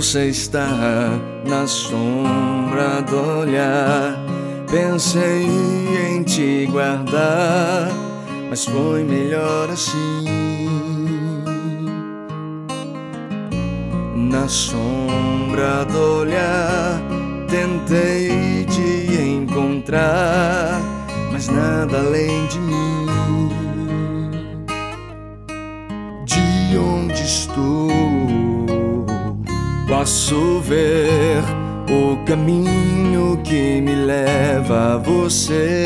você está na sombra do olhar. Pensei em te guardar, mas foi melhor assim. Na sombra do olhar tentei te encontrar, mas nada além de mim. De onde estou, posso ver o caminho que me leva a você.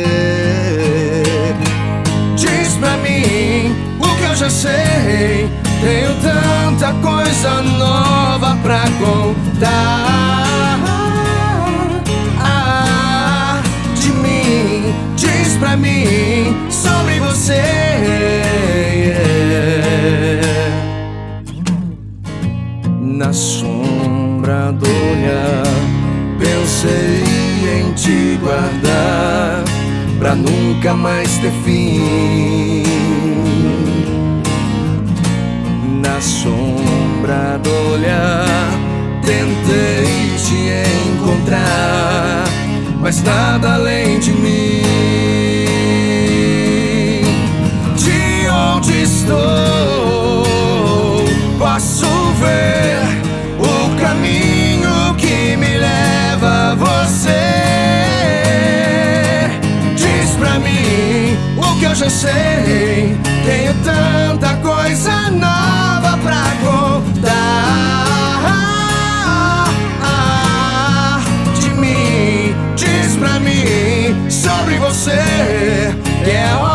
Diz pra mim o que eu já sei, tenho tanta coisa nova pra contar. De mim, diz pra mim sobre você. Na sombra do olhar pensei em te guardar, pra nunca mais ter fim. Na sombra do olhar tentei te encontrar, mas nada além de mim. De onde estou, posso ver o caminho que me leva a você. Diz pra mim o que eu já sei, tenho tanta coisa nova pra contar. De mim, diz pra mim sobre você, que é